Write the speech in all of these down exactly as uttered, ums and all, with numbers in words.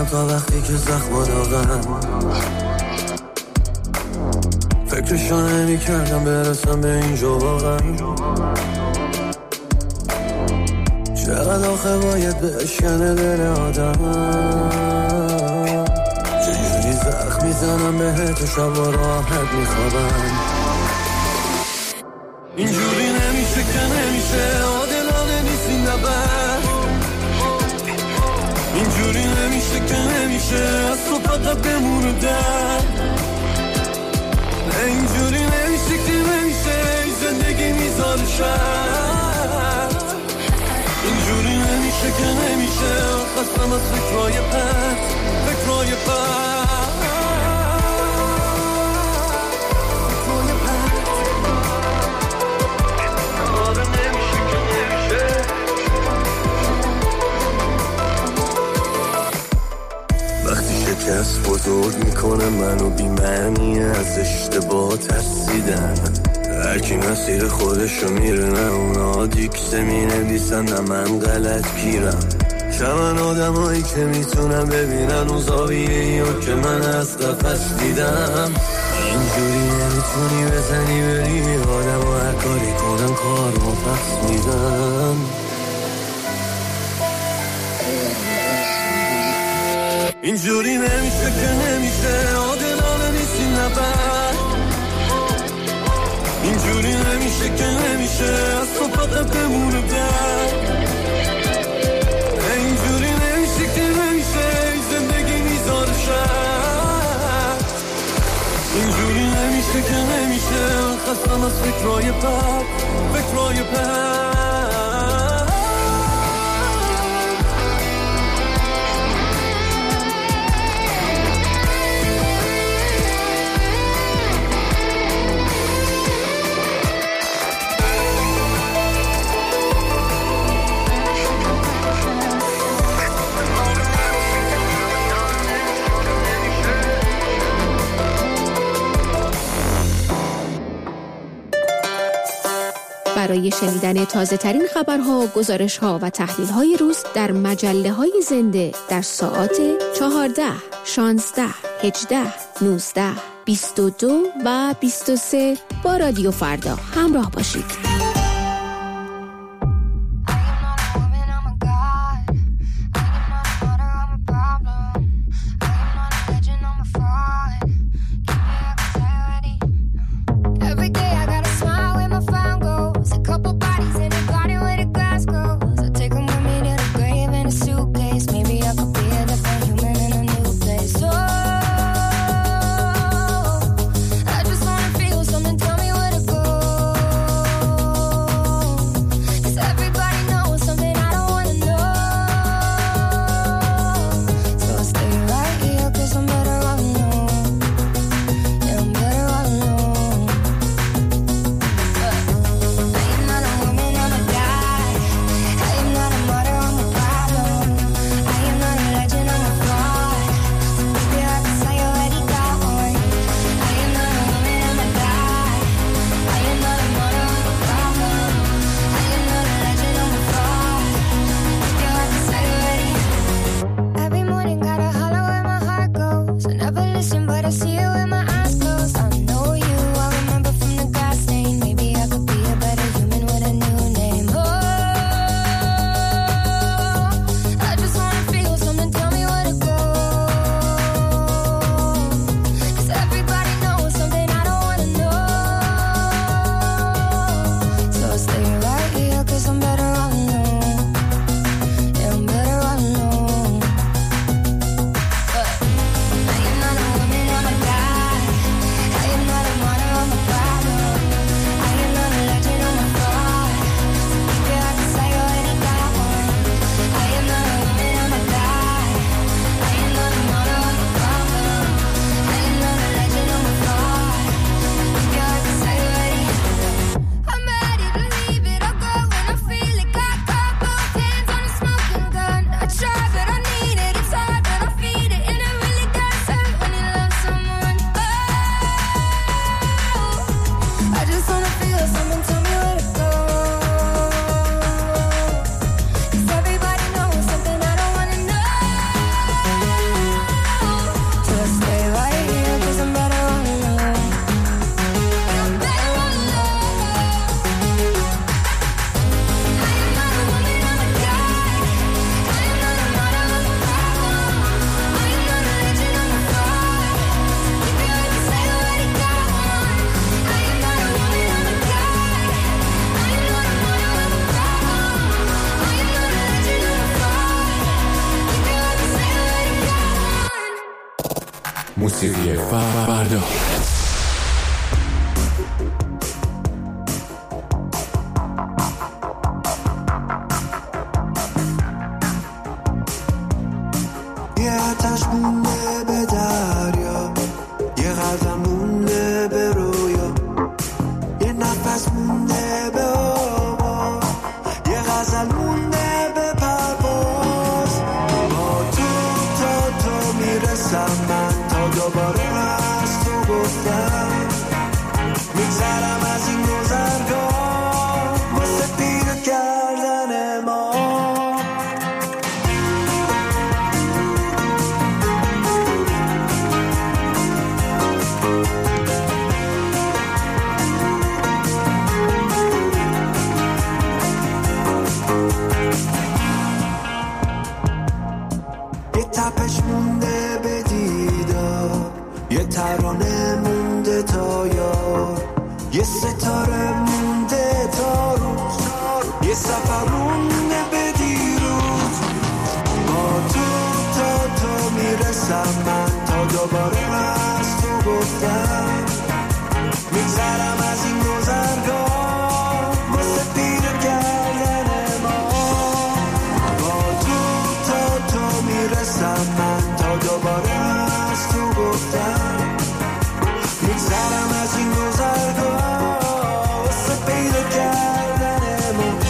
تا وقتی که زخم داغم، فکرشو نمی کردم برسم به اینجا واقعا. چقدر آخه باید بشکنه دل آدم، چجوری زخم میزنم بهت و شب راحت میخوابم. اینجوری نمیشه که نمیشه، عادلانه نیست این نبرد. اینجوری نمیشه که نمیشه، از تو فقط بمونه در. اینجوری نمیشه که نمیشه، زندگی میذاره شرط. اینجوری نمیشه که نمیشه، خستم از فکرهای پس، فکرهای پس. شکست بزرگ میکنه منو بی‌معنی از اشتباه ترسیدن. هرکی مسیر خودشو میره، نه اونا دیکته مینویسن نه من غلط گیرم. شمن آدم هایی که میتونم ببینن اون زاویه ایو که من از قفص دیدم. اینجوری نمیتونی بزنی بری آدم و هر کاری کنن کار ما پس میدم. اینجوری نمیشه که نمیشه، عادلانه نیست این نبرد. اینجوری نمیشه که نمیشه، از تو فقط بمونه در. اینجوری نمیشه که نمیشه، زندگی میذاره شرط. اینجوری نمیشه که نمیشه، خستم از فکرهای پس، فکرهای پس. برای شنیدن تازه ترین خبرها، گزارشها و تحلیل‌های روز در مجله‌های زنده در ساعات چهارده، شانزده، هجده، نوزده، بیست و دو و بیست و سه با رادیو فردا همراه باشید. موسیقی فردا. یه آتش مونده به دریا، یه قدم مونده به رویا، یه نفس مونده به هوا، یه غزل مونده به پرواز. با تو تا تو میرسم من، تا دوباره از تو گفتم میگذرم از این گذرگاه واسه پیدا کردن ما. یه تپش مونده به دیدار، یه ترانه مونده تا یار، یه ستاره مونده تا روز، یه سفر مونده به دیروز. با تو تا تو میرسم من، تا دوباره از تو گفتم میگذرم از این گذرگاه واسه پیدا کردن ما. با تو تا تو میرسم من، تا دوباره از تو گفتم میگذرم از این گذرگاه واسه پیدا کردن ما.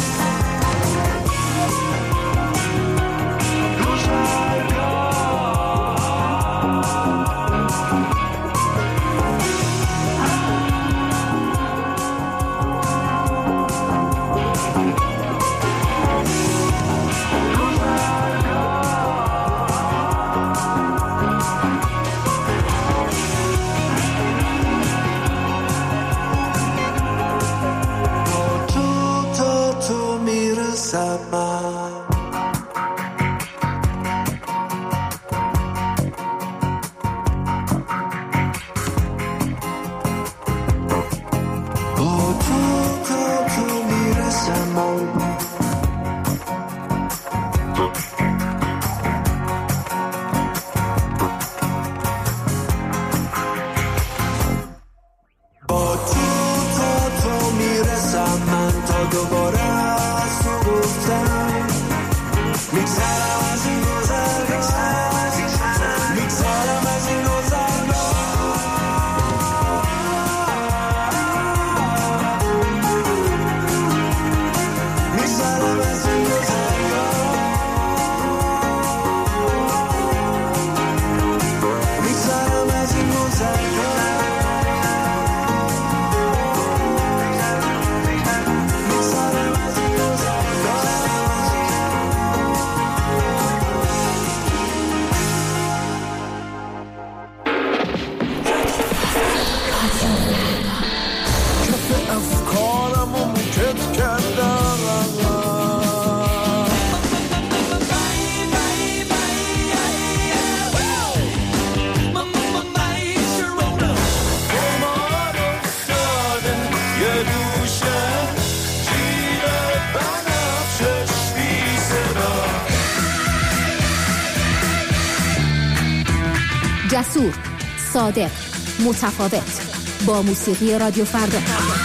جسور، صادق، متفاوت، با موسیقی رادیو فردا.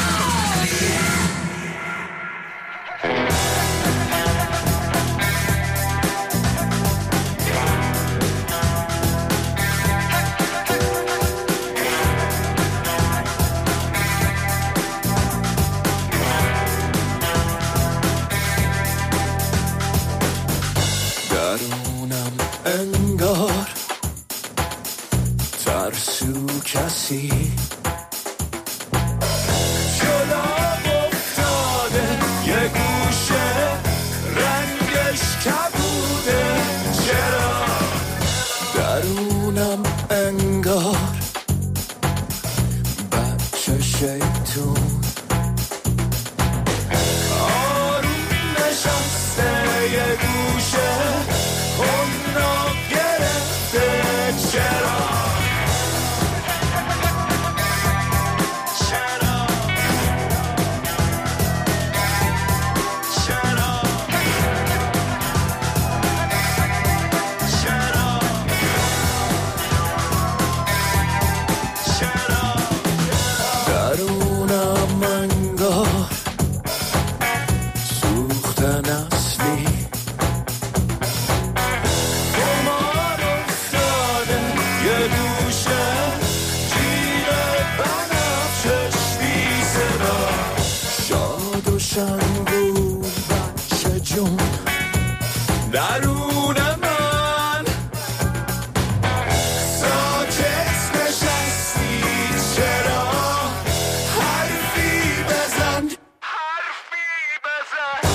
درونم انگار ترسو کسی جلو افتاده، یه گوشه رنگش کبوده. چرا درونم انگار بچه شیطون آروم نشسته، یه گوشه خونو گرفته. چرا درون من ساکت نشستی چرا حرفی بزن حرفی بزن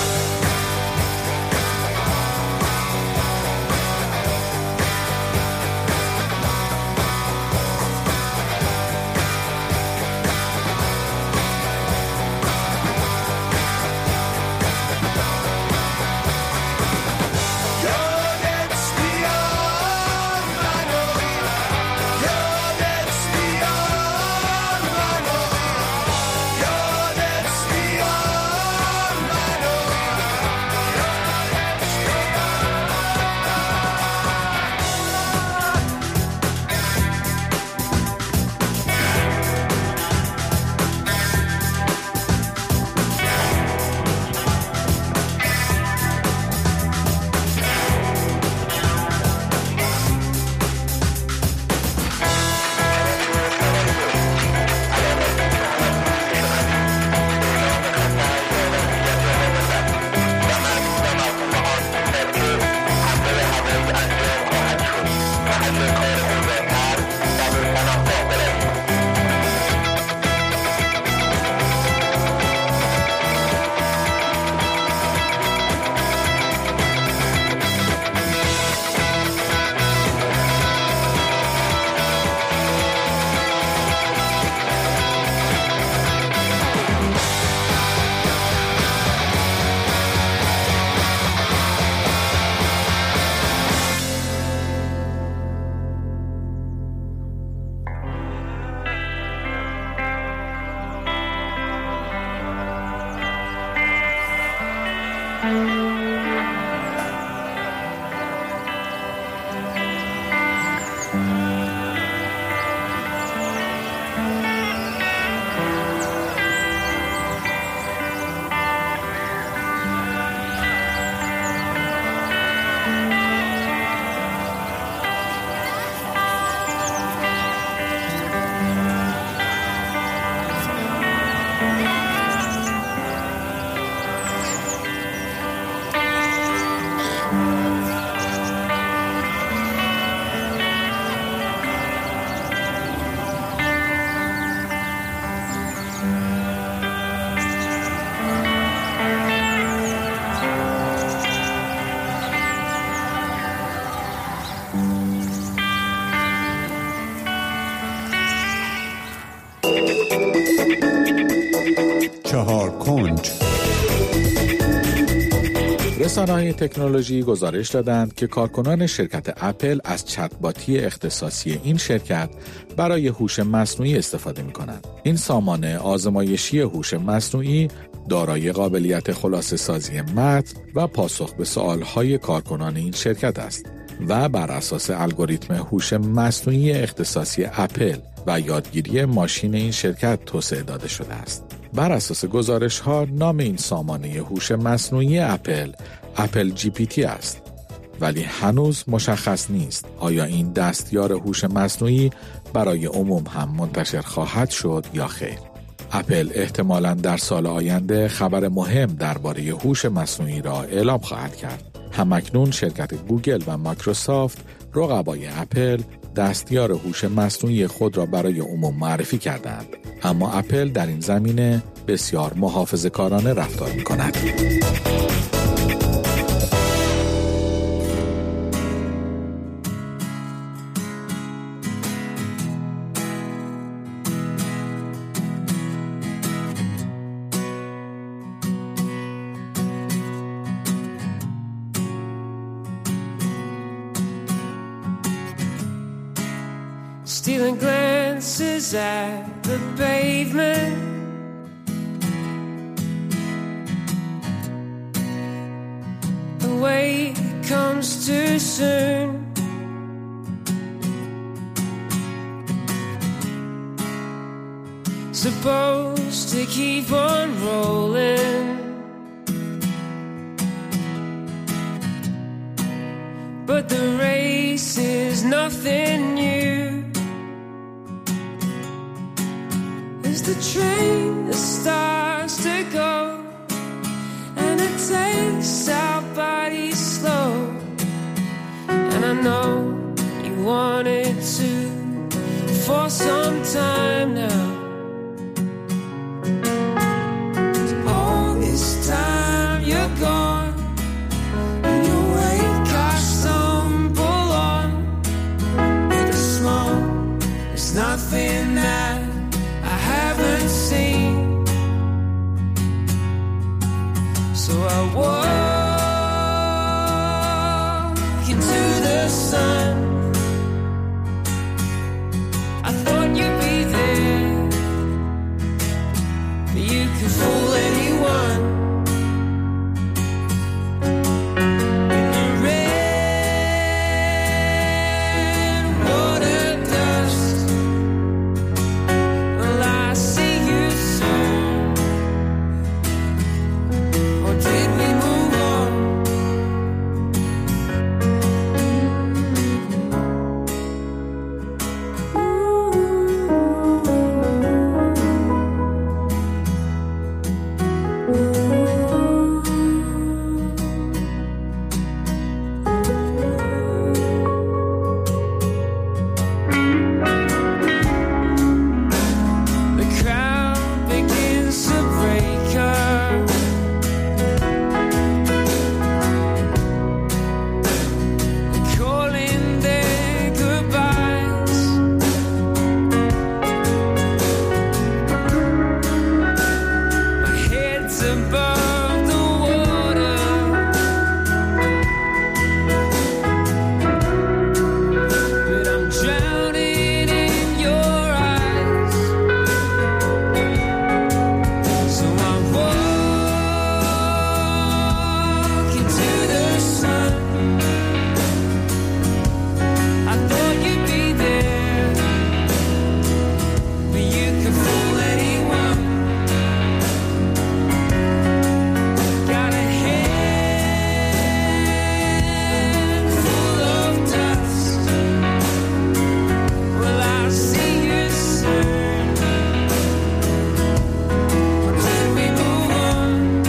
چهار کنج. رسانه‌های تکنولوژی گزارش دادند که کارکنان شرکت اپل از چت‌باتی اختصاصی این شرکت برای هوش مصنوعی استفاده می‌کنند. این سامانه آزمایشی هوش مصنوعی دارای قابلیت خلاصه سازی متن و پاسخ به سوال‌های کارکنان این شرکت است و بر اساس الگوریتم هوش مصنوعی اختصاصی اپل و یادگیری ماشین این شرکت توسعه داده شده است. بر اساس گزارش‌ها نام این سامانه هوش مصنوعی اپل اپل جی پی تی است، ولی هنوز مشخص نیست آیا این دستیار هوش مصنوعی برای عموم هم منتشر خواهد شد یا خیر. اپل احتمالاً در سال آینده خبر مهم درباره هوش مصنوعی را اعلام خواهد کرد. همکنون شرکت گوگل و مایکروسافت رقبای اپل دستیار هوش مصنوعی خود را برای عموم معرفی کردند، اما اپل در این زمینه بسیار محافظه‌کارانه رفتار می‌کند. Stealing glances at the pavement, the wait comes too soon. Supposed to keep on rolling, but the race is nothing new. As the train that starts to go, and it takes our bodies slow. for some time now. All this time you're gone, and your weight I stumble on. With a smile, there's nothing that I haven't seen. So I walk into the sun. I thought you'd be there, but you could fool anyone. In the red water dust, will I see you soon? Or did we move on? The crowd begins to break up. Calling their goodbyes. My head's above the water, but I'm drowning in your eyes. So I walk into the sun. I thought you'd be there, but you could fool anyone. Got a head full of dust. Will I see you soon? Or did we move on?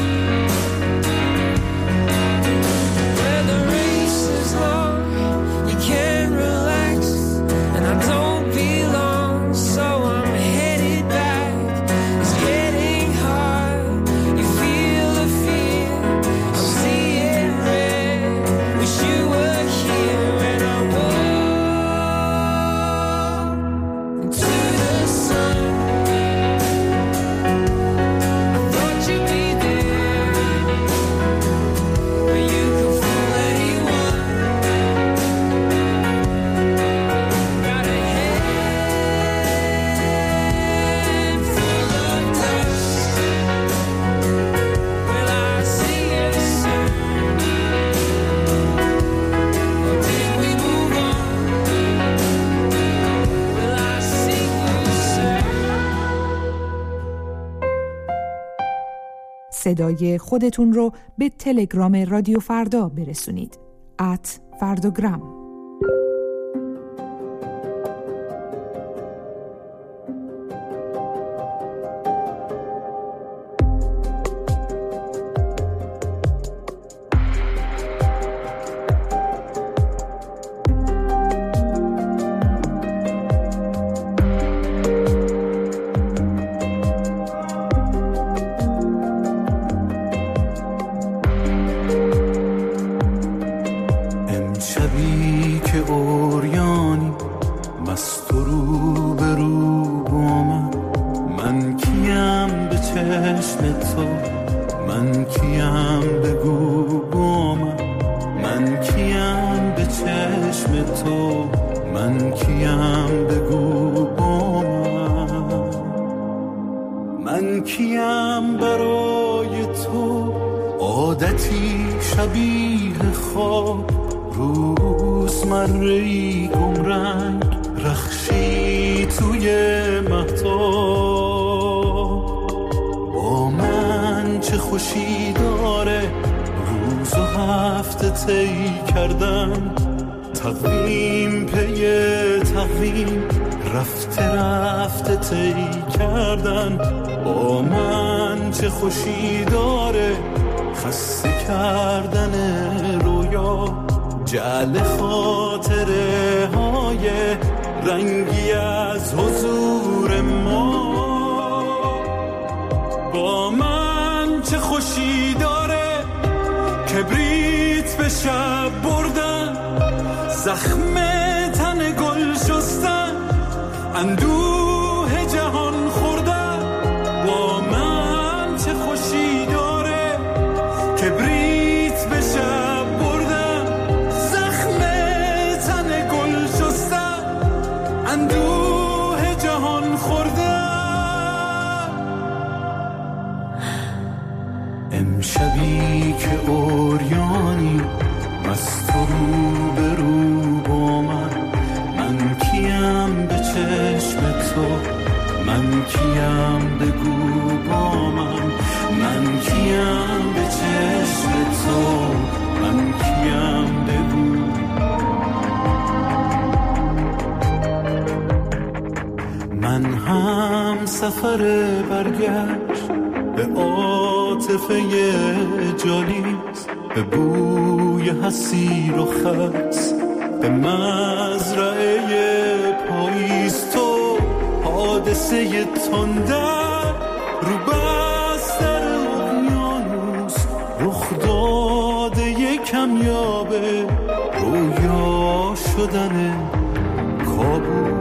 Where the race is long, you can't relax, and I don't belong, so I'm headed back. It's getting hard, you feel the fear, I'm seeing red. Wish you were here when I walk into the sun. I thought you'd be there, but you could fool anyone. Got a head full of dust. Will I see you soon? Or did we move on? Will I see you soon? صدای خودتون رو به تلگرام رادیو فردا برسونید. ات فرداگرام. امشبی که اوریانی مست و رو به رو با من، من کیم به چشم تو، من کیم بگو با من، من کیم به چشم تو، من کیم بگو با من، من کیم برای تو عادتی شبیه خواب، روزمره‌ای گمرنگ رخشی توی مهتاب. با من چه خوشی داره روز و هفته طی کردن، تقویم پی تقویم رفته رفته طی کردن. با من چه خوشی داره خسته کردن رویا، جعل خاطره های رنگی از حضور ما. با من چه خوشی داره کبریت به شب بردن، زخم تن گل شستن، اندوه جهان خوردن. با من چه خوشی داره کبریت به شب بردن، زخم تن گل شستن، اندوه جهان خوردن. امشبی که اوریانی مست رو به رو با من، من کیم به چشم تو، من کیم بگو با من، من کیم به چشم تو، من کیم بگو. من هم سفر برگشت به عاطفه جالیست، به بوی حسیر و خس، به مزرعه پاییز. تو حادثه تندر رو بستر اقیانوس، رخ داده کمیابه رویا شدن کابوس.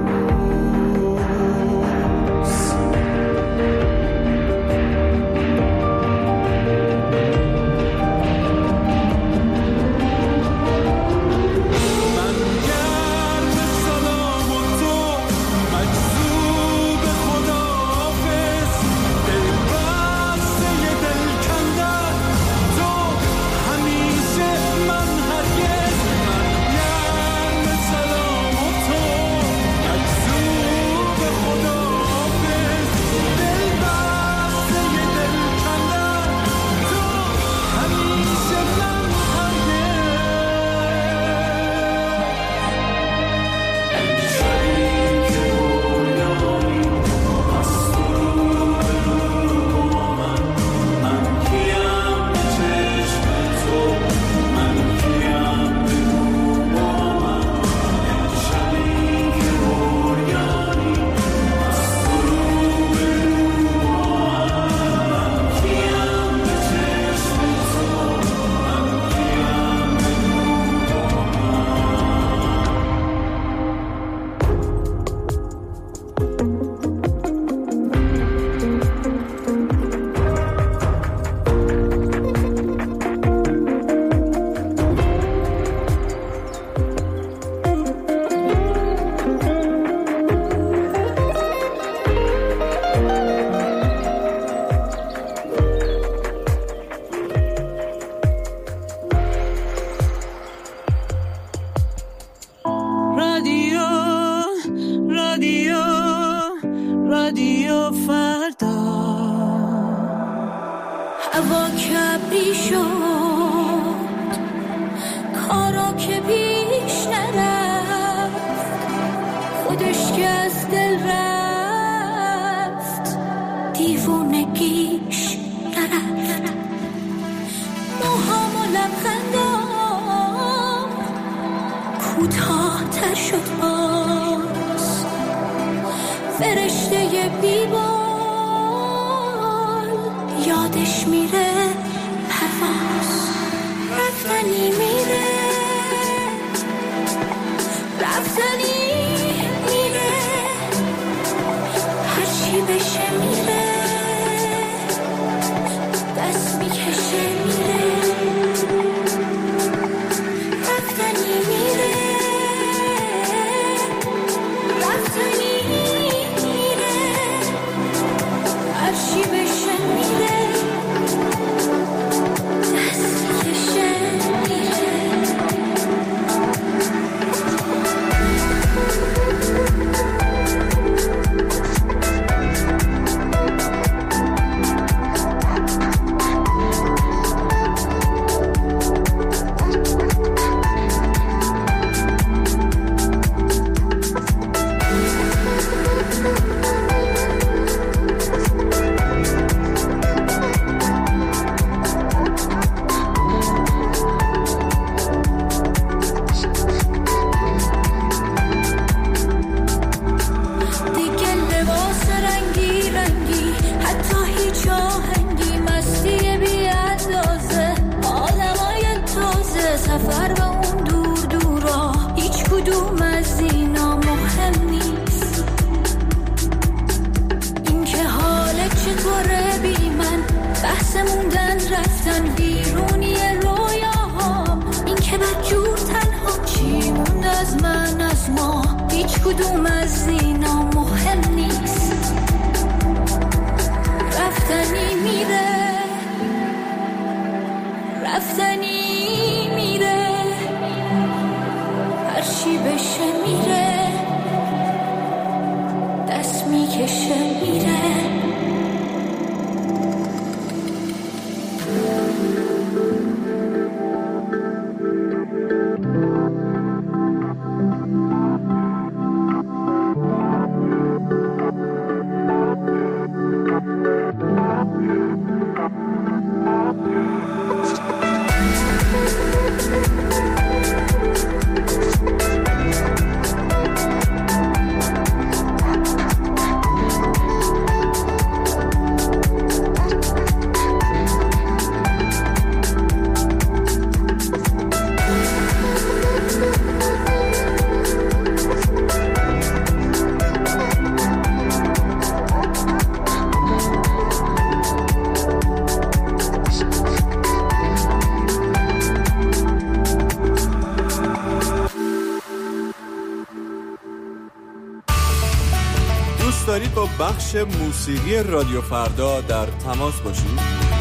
دارید با بخش موسیقی رادیو فردا در تماس باشید،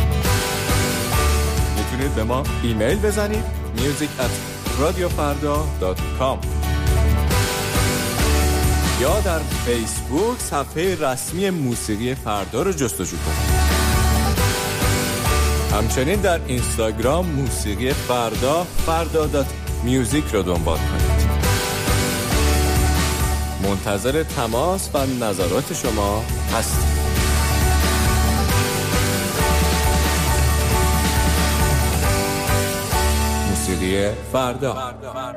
میتونید به ما ایمیل بزنید میوزیک ات رادیو فردا دات کام یا در فیسبوک صفحه رسمی موسیقی فردا رو جستجو کنید. همچنین در اینستاگرام موسیقی فردا فردا دات میوزیک رو دنبال کنید. منتظر تماس و نظرات شما هستیم. موسیقی فردا.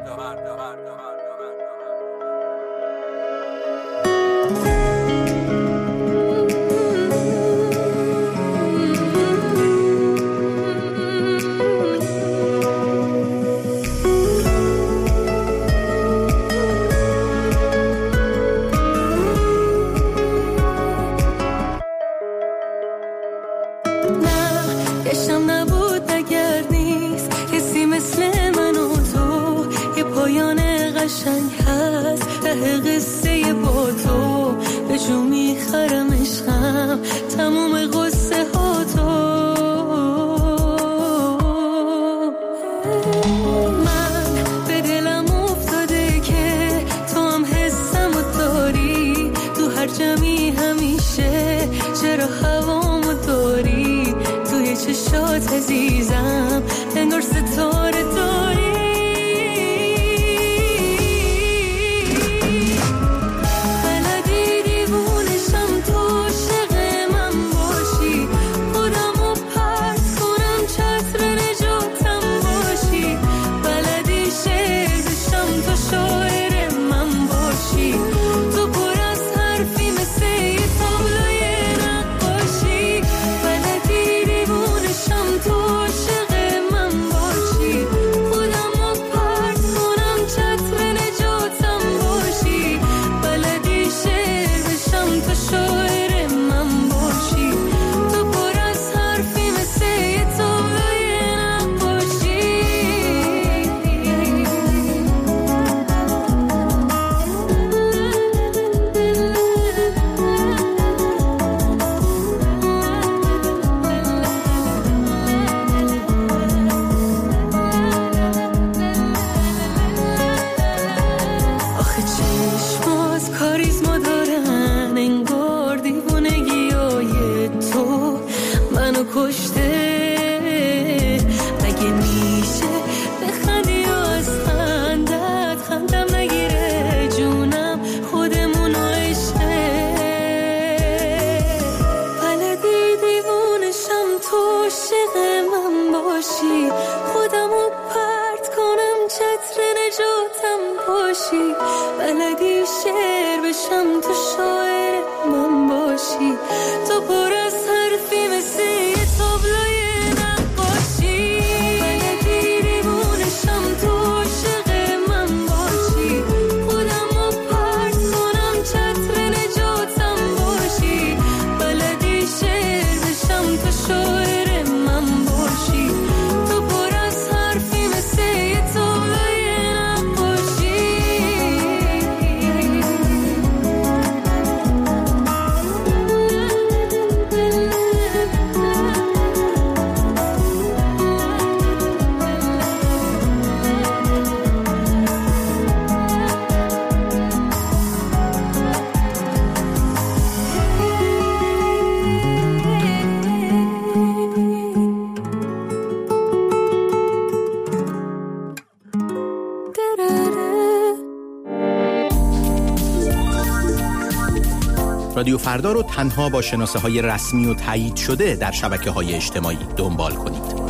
رادیو فردا رو تنها با شناسه های رسمی و تایید شده در شبکه های اجتماعی دنبال کنید.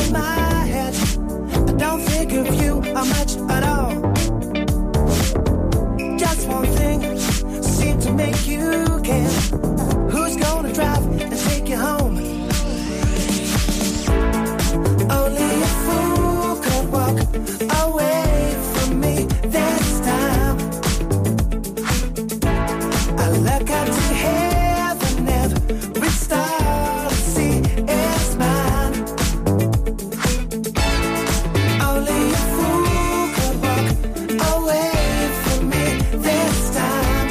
my head. I don't think of you or much at all. Just one thing seemed to make you care. Who's gonna drive and take you home? Only a fool could walk away from me this time. I look up to heaven, every star I see is mine. Only a fool could walk away from me this time.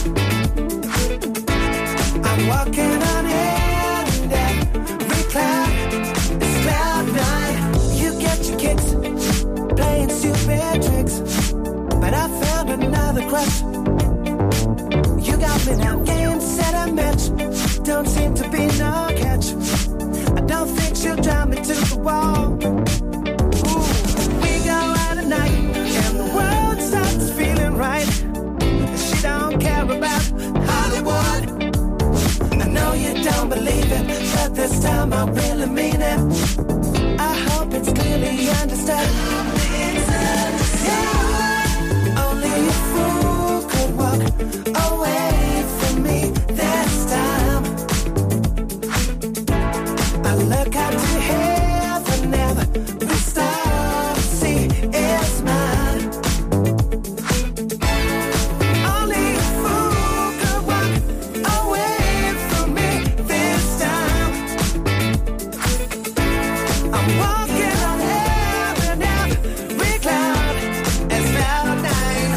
I'm walking on air and every cloud is cloud nine. You get your kicks playing stupid tricks, but I found another crush. You got me now, game, set, a match. Don't seem to be no catch. I don't think she'll drive me to the wall. Ooh, we go out at night and the world starts feeling right. She don't care about Hollywood. I know you don't believe it, but this time I really mean it. I hope it's clearly understood. Yeah. Only a fool could walk away from me this time. I look out to heaven, every star I see is mine. Only a fool could walk away from me this time. I'm walking on air and every cloud is cloud nine.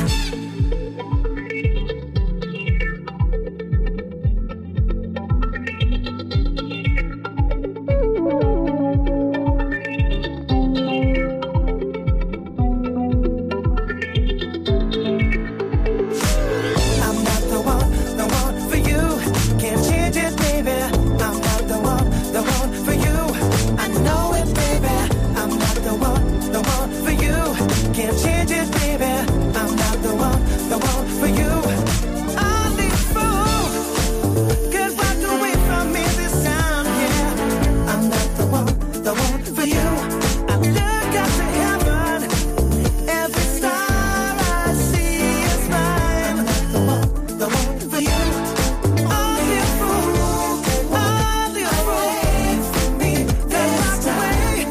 I'm not the one, the one for you. Can't change it, baby. I'm not the one, the one for you. I know it, baby. I'm not the one, the one for you. Can't change it, baby. I'm not the one, the one for you. Only a fool could walk away from me this time, yeah. I'm not the one, the one for you. I look up to heaven, every star I see is mine. I'm not the one, the one for you. Only a fool, only a fool for me this time.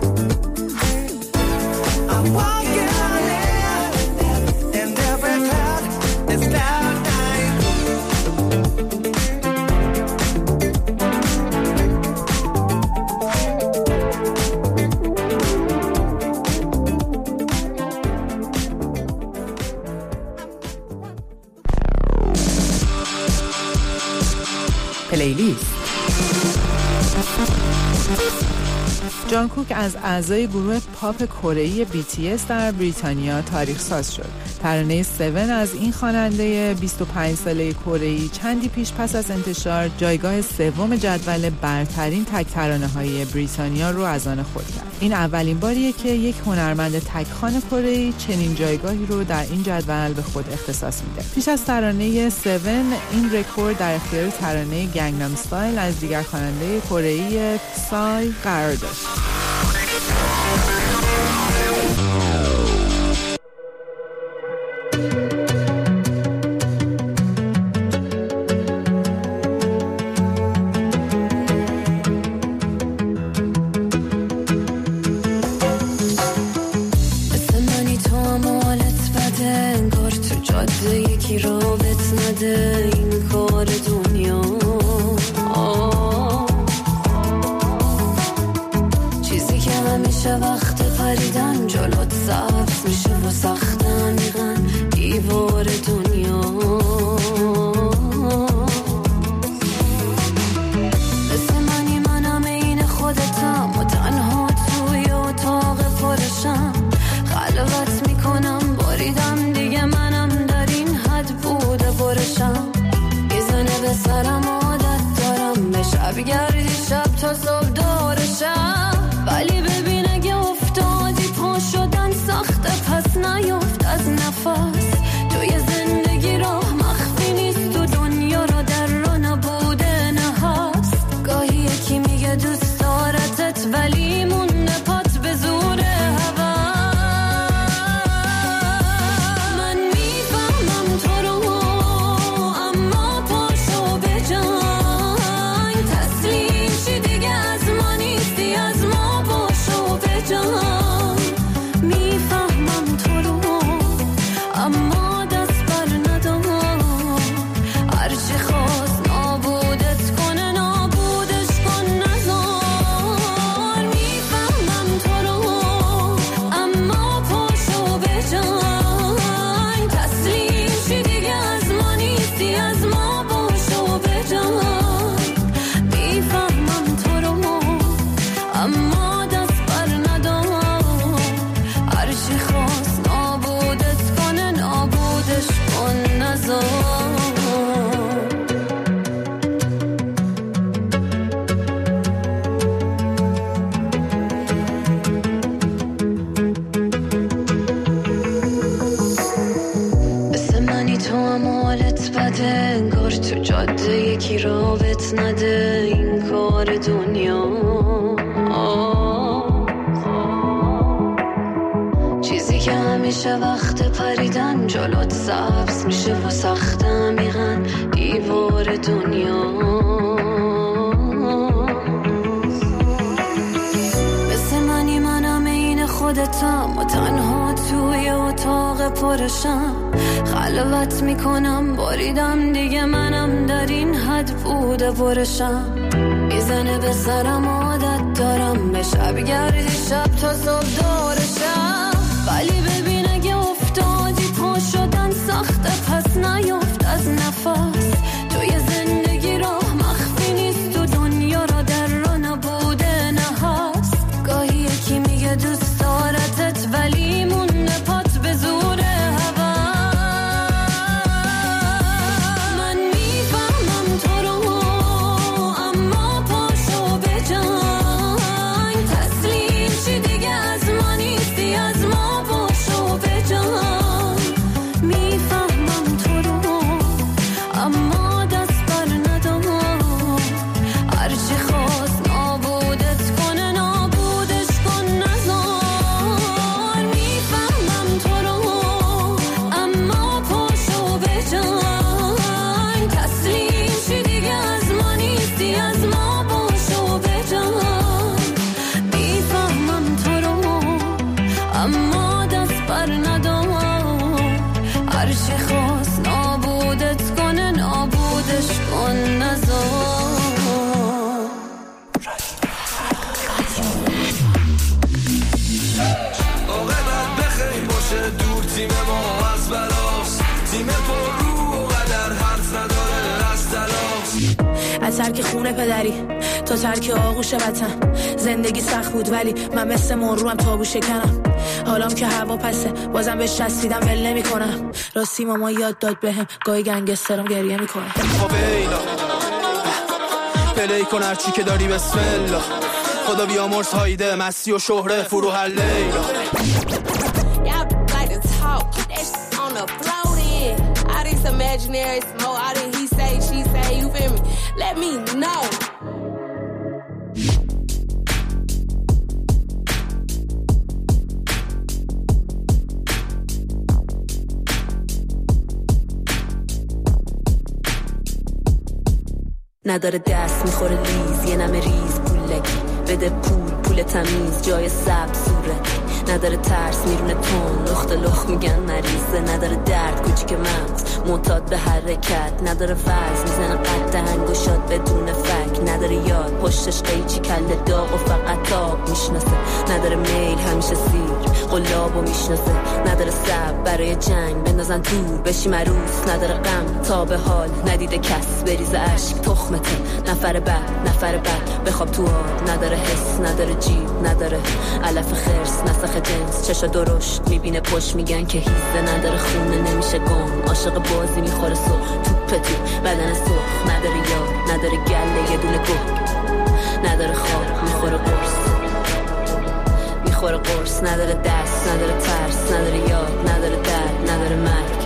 I'm walking on air, and every cloud is cloud nine. پلیلیست. جان کوک از اعضای گروه پاپ کره‌ای بی تی اس در بریتانیا تاریخ ساز شد. ترانه هفت از این خواننده بیست و پنج ساله کره‌ای چندی پیش پس از انتشار جایگاه سوم جدول برترین تک ترانه‌های بریتانیا رو از آن خود کرد. این اولین باریه که یک هنرمند تک‌خوان کره‌ای چنین جایگاهی رو در این جدول به خود اختصاص میده. پیش از ترانه هفت این رکورد در اختیار ترانه گنگنام استایل از دیگر خواننده کره‌ای سای قرار داشت. یکی رابط نده این کار دنیا چیزی که همیشه وقت پریدن جلوت سبز میشه و سخت عمیقاً دیوار دنیا مثل منی منم این خودتم و تنها توی اتاق پرشم خلوت میکنم باریدم دیگه منم در این حد بوده برشم میزنه به سرم عادت دارم به شب گردی شب تا صبح دارشم ولی ببین اگه افتادی پا شدن سخته پس نیفت از نفس توی زندگی راه مخفی نیست و دنیا را در را نبوده نه هست گاهی یکی میگه دوست دارتت ولی مونده پا بوده یکی رابط نده این کار دنیا. چیزی که همیشه وقت پریدن جلوت سبز میشه و سخت عمیقاً دیوار دنیا. مثل منی منم این خودتم و تنها توی اتاق پرشم خلوت میکنم باریدم دیگه منم در این حد بوده برشم. میزنه به سرم عادت دارم به شب گردی شب تا صبح دارشم. ولی ببین اگه افتادی پا شدن سخته پس نیفت از نفس. توی زندگی راه مخفی نیست و دنیا را در را نبوده نه هست. گاهی یکی میگه دوست دارتت ولی مونده پات به زور هوا. من میفهمم تو رو اما پاشو به جنگ تسلیم شی دیگه از ما نیستی از ما پاشو به جنگ. میفهمم تو رو اما دست بر ندام هرچی خواست نابودت کنه نابودش کن نزار. میفهمم تو رو اما پاشو به جنگ تسلیم شی دیگه از ما نیستی از ما پاشو به جنگ. میفهمم تو رو اما دست بر ندام هرچی خواست نابودت کنه نابودش کن نزار. عاقبت بخیر باشه دور تیم ما از بلاس. تیم پر رو و قدر حرف نداره از تلاس. از ترک خونه پدری تا ترک آغوش وطن زندگی سخت بود ولی من مثل مرروم تابو شکنم. حالام که هوا پسه بازم بهش چسبیدم ول نمی کنم. راستی ماما یاد داد بهم گاهی گنگسترم گریه میکنه. خب اینا پلی کن هرچی که داری بسم الله. خدا بیامرز هایده مستی و شهره فروح لیلا. All these imaginary smoke, all this he say, she say, you feel me? Let me know. نداره دست میخوره لیز یه نمه ریز پولکی بده پول پول تمیز جای سبز صورتی. نداره ترس میرونه تون لخت لخت میگن مریضه. نداره درد کوچیک مغز معتاد به حرکت. نداره فرض میزنه قد هنگ و شاد بدون فک. نداره یاد پشتش قیچی کل داغ و فقط تاب میشناسه. نداره میل همیشه سیر قلابو میشناسه. نداره سب برای جنگ بندازن دور بشی مروس. نداره غم تا به حال ندیده کس بریز عشق تخمته. نفر بعد نفر بعد بخواب تو آب. نداره حس نداره جیب نداره علف خرس نسخ جنس. چشا درشت میبینه پشت میگن که هیزه. نداره خونه نمیشه گم عاشق بازی میخوره سرخ توپ تو بدن سرخ. نداره یار نداره گله یه دونه گل. نداره خواب میخوره قرص میخوره قرص. نداره دست نداره ترس نداره یاد نداره درد نداره مرگ.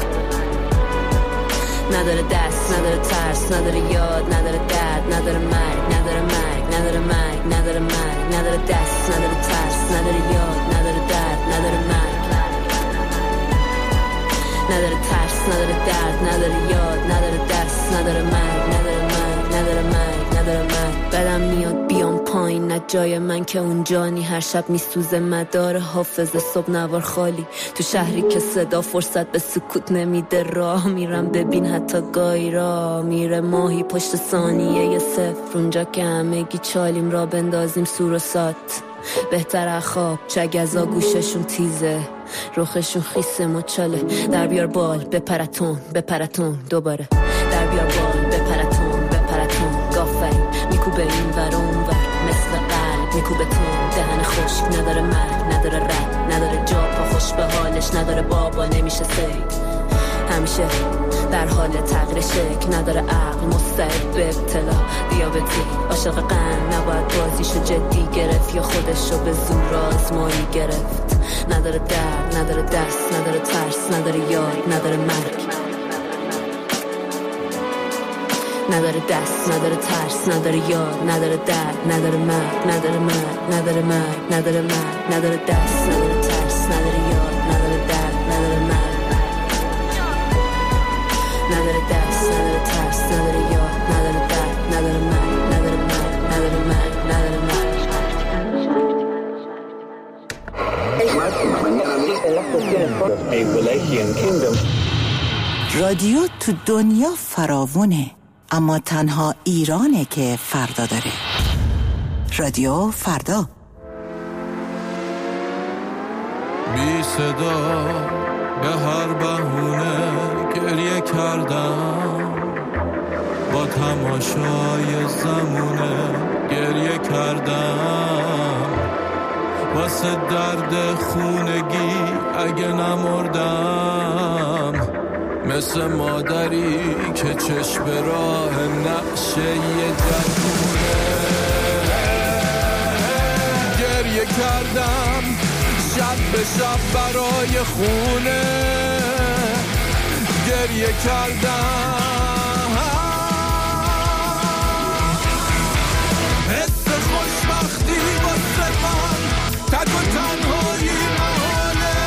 نداره دست نداره ترس نداره یاد نداره درد نداره مرگ. نداره مرگ نداره مرگ نداره مرگ. نداره دست نداره ترس نداره یاد نداره درد نداره مرگ. نداره ترس نداره درد نداره یاد نداره دست نداره مرگ. نداره مرگ نداره مرگ نداره مرگ. بدم میاد بیام پایین نه جای من که اونجانی. هر شب میسوزه مدار حافظه صبح نوار خالی. تو شهری که صدا فرصت به سکوت نمیده راه میرم ببین حتی گاهی را میره ماهی پشت ثانیه یه صفر. اونجا که همگی چالیم را بندازیم سور و سات. بهتر خواب چگزا گوششون تیزه روخشون خیسه مچاله. در بیار بال بپرتون بپرتون دوباره. در بیار بال بپرتون بپرتون گافرین میکوبه این ور اون ور مثل قلب میکوبه تون. دهن خشک نداره مرگ نداره رد نداره جا پا خوش به حالش. نداره بابا نمیشه سید همیشه در حال تغییر شکل. نداره عقل مستعد به ابتلا دیابتی. عاشق قند نباید بازیشو جدی گرفت یا خودشو به زور آزمایی گرفت. نداره درد نداره دست نداره ترس نداره یاد نداره مرگ. نداره دست، نداره ترس، نداره یار، نداره درد، نداره مرگ، نداره مرگ، نداره مرگ، نداره مرگ، نداره دست، نداره ترس، نداره یار، نداره درد، نداره مرگ، نداره دست، نداره ترس، نداره یار، نداره درد، نداره مرگ، نداره مرگ، نداره مرگ، نداره مرگ. رادیو تو دنیا فراوونه، اما تنها ایرانه که فردا داره. رادیو فردا. بی صدا به هر بهونه گریه کردم، با تماشای زمونه گریه کردم، واسه درد خونگی اگه نمردم، مثل مادری که چشم راه نقشه یه جنونه گریه کردم، شب به شب برای خونه گریه کردم، حس خوشبختی واسه من تک و تنهایی محاله،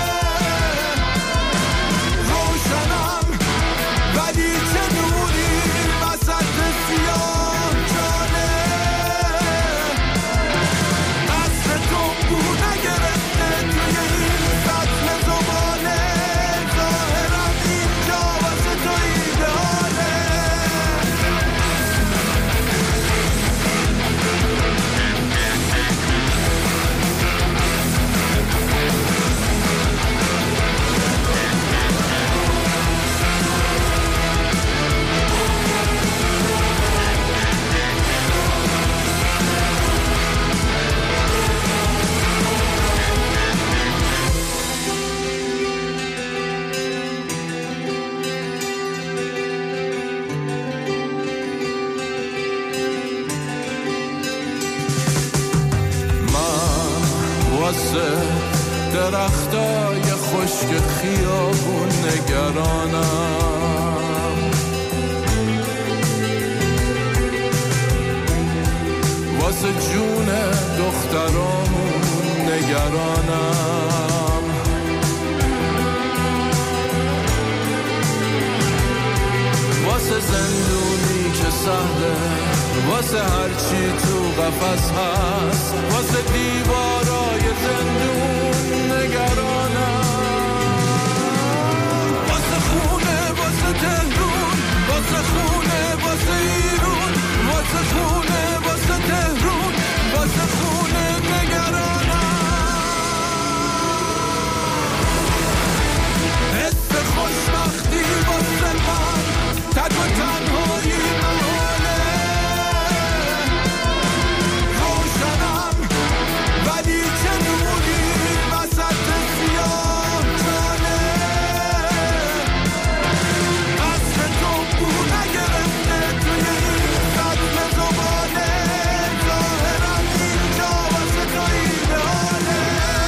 روشنم ولی چه نوری وسط سیاه جانه، اصل تو نگرفته توی این سطل زباله، ظاهرم اینجا واسه تو ایدهاله. درختای خشک خیابون نگرانم، واسه جون دخترامون نگرانم، واسه زندونی که سهله، واسه هرچی تو قفس هست، واسه دیوارای زندون نگرانم، واسه خونه واسه تهرون، واسه خونه واسه ایرون، واسه خونه واسه تهرون، واسه خونه نگرانم، حس خوشبختی واسه من تک و تنهایی محاله، روشنم ولی چه نوری وسط سیاه جانه، اصل تو بو نگرفته توی این سطل زباله، ظاهرم اینجا واسه تو ایدهاله.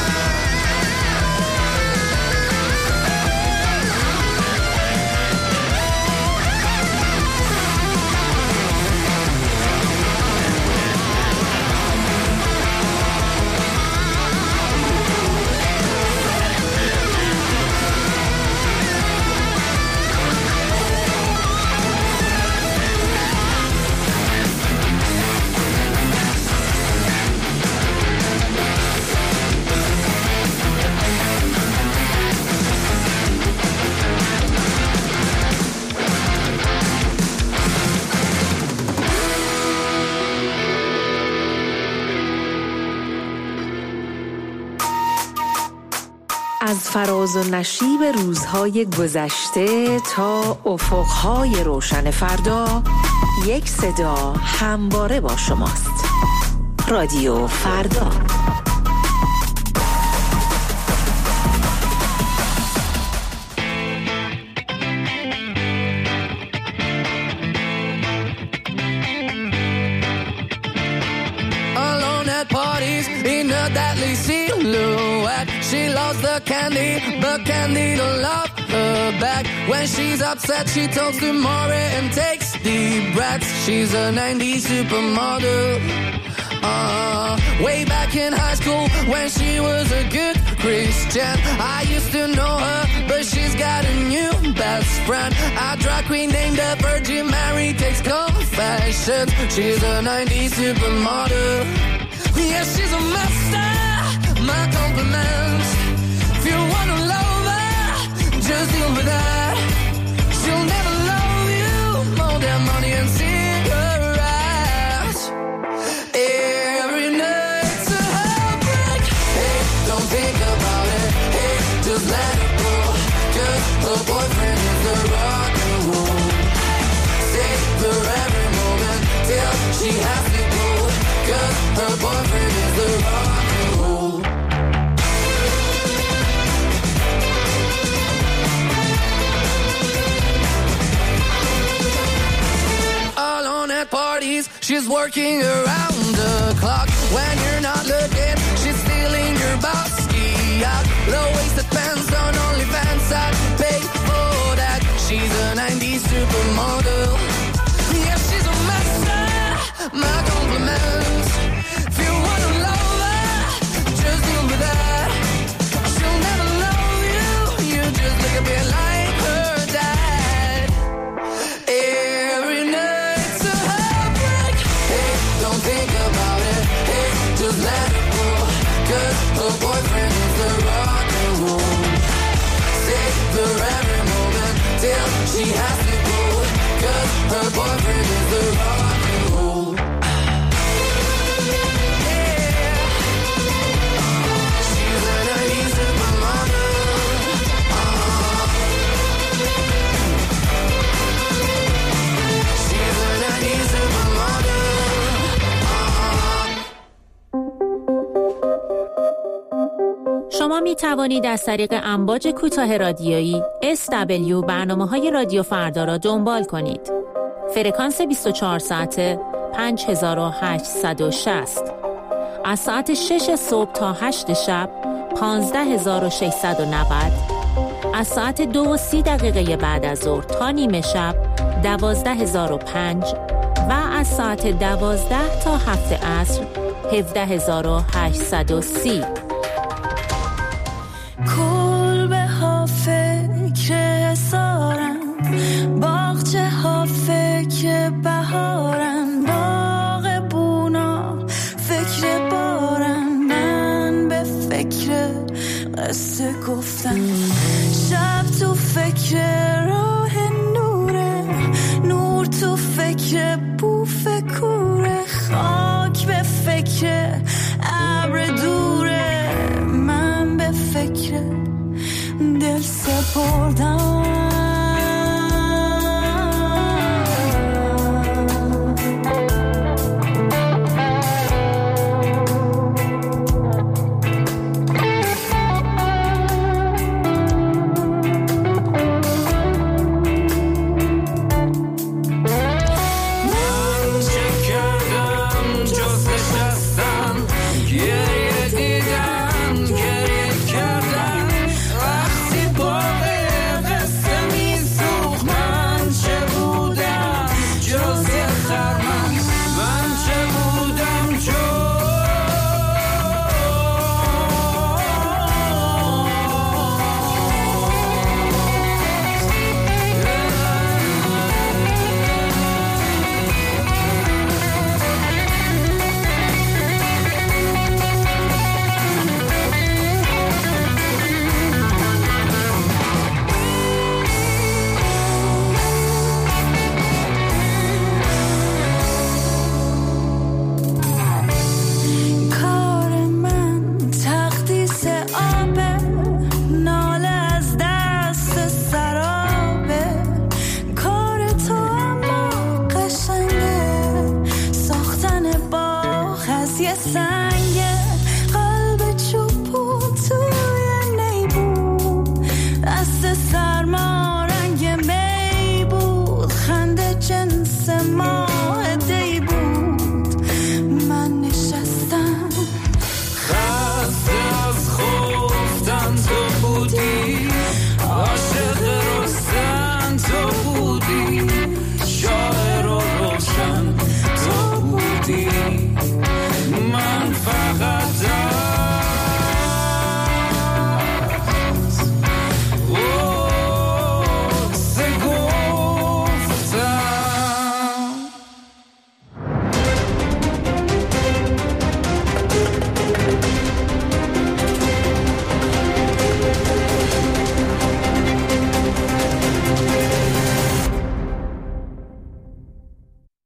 از فراز و نشیب روزهای گذشته تا افقهای روشن فردا، یک صدا همواره با شماست. رادیو فردا. Alone at parties in a deadly silhouette, she loves the candy, but candy to love. her back. When she's upset, she talks to Maury and takes deep breaths. She's a nineties supermodel. Uh, way back in high school when she was a good Christian, I used to know her, but she's got a new best friend. A drag queen named the Virgin Mary takes confessions. She's a nineties supermodel. Yeah, she's a master. My compliments. If you wanna love her, just deal with that. She'll never love you more than money and cigarettes. Every night's a heartbreak. Hey, don't think about it. Hey, just let it go. Cause her boyfriend is the rock and roll. Savor every moment till she has to go. Cause her boyfriend is the rock and roll. Alone at parties, she's working around the clock. When you're not looking, she's stealing your bossy out. Low-waisted pants on OnlyFans, I'd pay for that. She's a nineties supermodel. Yeah, she's a master. My compliments. If you wanna love her, just deal with that. She'll never love you. You just look a bit like her dad. Every night's a heartbreak. Hey, don't think about it. Hey, just let it go. Cause her boyfriend is the rock and roll. Savor every moment till she has to go. Cause her boyfriend is the rock and roll. شما می توانید از طریق امواج کوتاه رادیویی اس دبلیو برنامه‌های رادیو فردا را دنبال کنید. فرکانس بیست و چهار ساعته پنج هزار و هشتصد و شصت. از ساعت شش صبح تا هشت شب پانزده هزار و ششصد و نود. از ساعت دو و سی دقیقه بعد از ظهر تا نیمه شب دوازده هزار و پنج و از ساعت دوازده تا هفت عصر هفده هزار و هشتصد و سی. کلبه ها فکر سارم، باغچه ها فکر بهارم، باغ بونا فکر بارم، من به فکر قصه گفتم، شب تو فکر راه نوره، نور تو فکر بوف کوره، خاک به فکر ابر دوره، من به فکر دل سپردم